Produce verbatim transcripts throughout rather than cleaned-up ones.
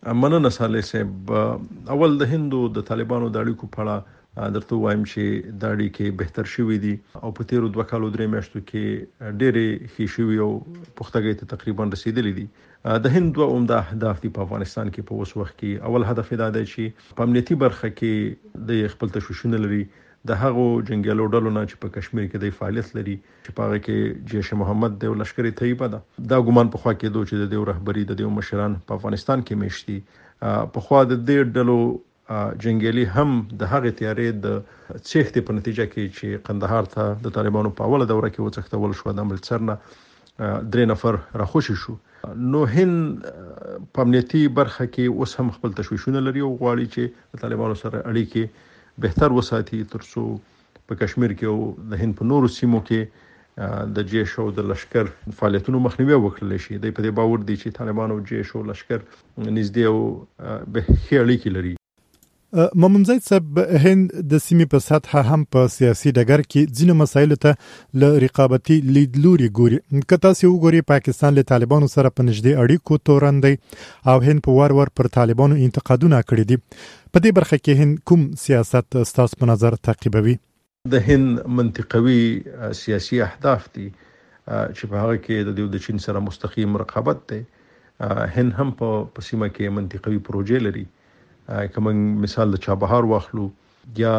مننه صالح صاحب. اول د هندو د طالبانو د اړیکو په اړه درته وایم چې د اړیکې بهتر شوې دي او په تیرو دوه کالو درې میاشتو کې ډېرې ښې شوې او پختګۍ ته تقریبا رسیدلې دي. د هند دوه عمده اهداف دي په افغانستان کې په اوس وخت کې. اول هدف دا دی چې په امنیتي برخه کې د خپل تشویشونه لري د هغو جنگیالو ډلو نه چې په کشمیر کې د فعالیت لري چې په هغه کې جیش محمد د لشکري طیبه ده دا ګومان په خوا کې دوه چې د رهبری د دیو مشران په افغانستان کې میشتي په خوا د دې ډلو جنگیالي هم د هغه تیارې د چېختې په نتیجه کې چې قندهار ته د طالبانو په اوله دوره کې وڅښتول شو د امرتسر نه درې نفر راخوشي شو. نو هند په امنیتي برخه کې اوس هم خپل تشویشونه لري او غواړي چې د طالبانو سره اړیکې بهتر وساتي ترڅو په کشمیر کې او د هند په نورو سیمو کې د جیش او د لشکر فعالیتونو مخنیوي وکړل شي. د په دې باور دي چې طالبان او جیش او لشکر نږدې او به ښې اړیکې لري. مامون زید صاحب، هند د سیمې په سطح هم په سیاسي ډګر کې ځینو مسایلو ته له رقابتي لیدلوري ګوري. که تاسو وګورئ پاکستان له طالبانو سره په نږدې اړیکو تورن دی او هند په وار وار پر طالبانو انتقادونه کړي دي. په دې برخه کې هند کوم سیاست ستاسو په نظر تعقیبوي؟ د هند منطقوي سیاسي اهداف دي چې په هغه کې د د چین سره مستقیم رقابت دی. هند هم په سیمه کې منطقوي پروژې لري. کوم مثال د چابهار واخلو یا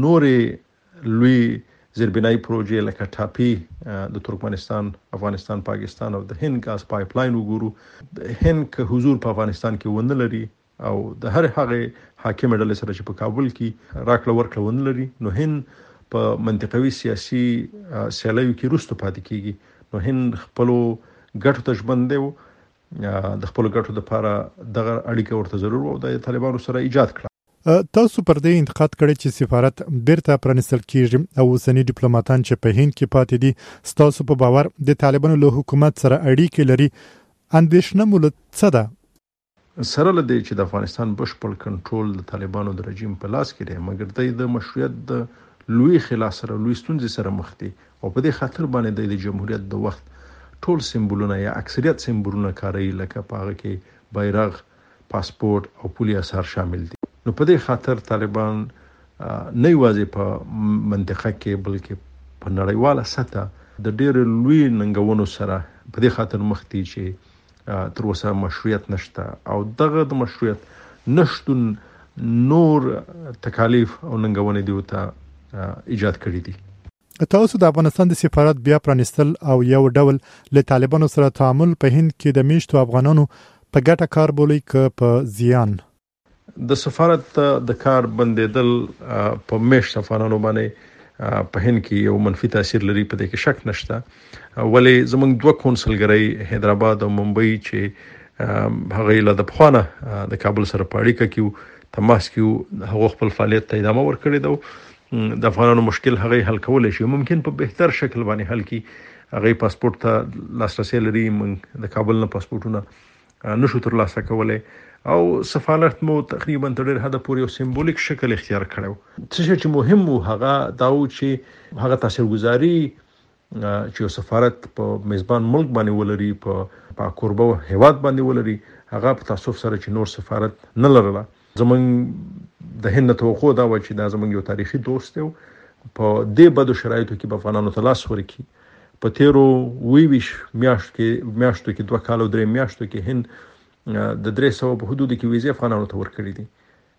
نورې لوی زیربنای پروژې لکه ټاپي د ترکمنستان، افغانستان، پاکستان او د هند ګاز پایپ لاین وګورو. هند که حضور په افغانستان کې ونه لري او د هر هغه حاکم ډلې سره چې په کابل کې راکړه ورکړه ونه لري نو هند په منطقوي سیاسي سیالیو کې رسټو پاتې کیږي. نو هند خپل ګټو ته ژمن دی د خپل ګټو لپاره دغه اړیکه ورته ضرور او د طالبانو سره ایجاد کړه. تاسو پر دې انتقاد کړی چې سفارت بیرته پرانیستل کیږي او اوسنی ډیپلوماټان چې په هند کې پاتې دي تاسو په باور د طالبانو له حکومت سره اړیکې لري اندېښنه مو څه ده؟ سره لدی چې د افغانستان بشپړ کنټرول د طالبانو د رژیم په لاس کې دی مګر د مشروعیت د لوی خلاف سره لوی ستونزې سره مخ دي او په دې خاطر باندې د جمهوریت د وخت ټول سمبولونه یا اکثریت سمبولونه کاروي لکه پاغه کې بیرغ، پاسپورت او پولي اثار شامل دي. نو په دې خاطر طالبان نه یوازې په منطقه کې بلکې په نړیواله سطح د ډېر لوی ننګونو سره په دې خاطر مخ دي چې تر اوسه مشروعیت نشته او دغه د مشروعیت نشتون نور تکالیف او ننګونې دی ته ایجاد کړی دي. تاسو د افغانستان د سفارت بیا پرانیستل او یو ډول له طالبانو سره تعامل په هند کې د میشتو افغانانو په ګټه کار بولي که په زیان؟ د سفارت د کار بندیدل په میشت افغانانو باندې په هند کې یو منفي تاثیر لري، په دې کې شک نشته. ولې زمونږ دوه کونسلګرۍ حیدرآباد او ممبئی چې هغه له د پخوانه د کابل سره په اړیکه کې تماس کې هغه خپل فعالیت ته ادامه ورکړې ده. د افغانانو مشکل هغه حل کولای شي، ممکن په بهتر شکل باندې حل کی. هغه پاسپورت ته لاسرسي لري، من د کابل نه پاسپورتونه نشو تر لاسه کولای او سفارت مو تقریبا تر ډېر حد پورې یو سمبولیک شکل اختیار کړو. څه چې مهم وو هغه دا و چې هغه تاثیرګذاري چې سفارت په میزبان ملک باندې ولري، په په قربو هیواد باندې ولري، هغه په تاسو سره چې نور سفارت نه لرله. زمونږ د هند توقع دا و چې دا زمونږ یو تاریخي دوست دی په دې بدو شرایطو کې په افغانانو ته لاس ورکړي. په تیرو وی ویش میاشت کې میاشتو کې دوه کال او درې میاشتو کې هند د درې سوه په حدود کې ویزې افغانانو ته ورکړي دي.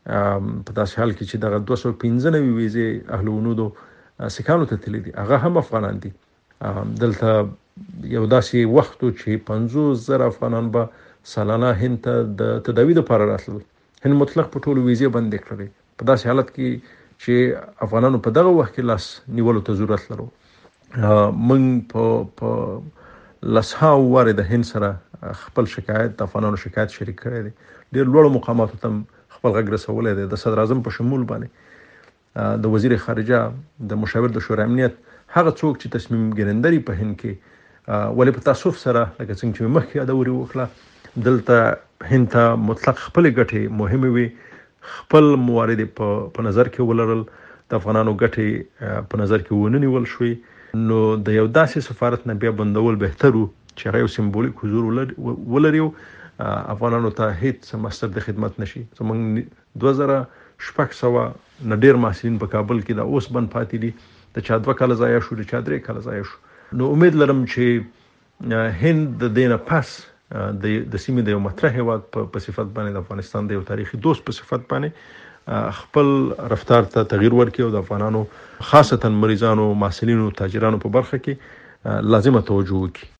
په داسې حال کې چې دغه دوه سوه پنځه نوي ویزې اهل ونودو سکانو ته تللي دي، هغه هم افغانان دي. دلته یو داسې وخت چې پنځوس زره افغانان به سالانه هند ته د تداوی لپاره راتلل. هند مطلق په ټولو ویزې بندې کړې. په داسې حالت کې چې افغانانو په دغه وخت کې لاس نیولو ته ضرورت لرو. موږ په په لسهاو وارې د هند سره خپل شکایت د افغانانو شکایت شریک کړی دی. ډېر لوړو مقاماتو ته خپل غږ رسولی دی، د صدر اعظم په شمول باندې د وزیر خارجه، د مشاور د شورای امنیت، هغه څوک چې تصمیم ګیرندري په هند کې. ولې په تاسف سره لکه څنګه چې مخکې یادوري وکړه، دلته هند ته مطلق خپل ګټې مهمه وي، خپل موارد په نظر کې ولرل، د افغانانو ګټې په نظر کې ونه نیول شوي. نو د یو داسې سفارت نه بیا بندول بهتر وو چې هغه یو سمبولیک حضور ولري. افغانانو ته هیڅ مستر د خدمت نشي. زمونږ دوه زره شپږ سوه نه ډیر محصلین په کابل کې دا اوس بند پاتې دي، د چا دوه کاله ضایع شو، د چا درې کاله ضایع شو. نو امید لرم چې هند د دینه پس د د سیمې د یو مطرح هیواد په صفت باندې د افغانستان د یو تاریخي دوست په صفت باندې خپل رفتار ته تغییر ورکړي او د افغانانو خاصتا مریضانو، محصلینو، تاجرانو په برخه کې لازمه توجه وکړي.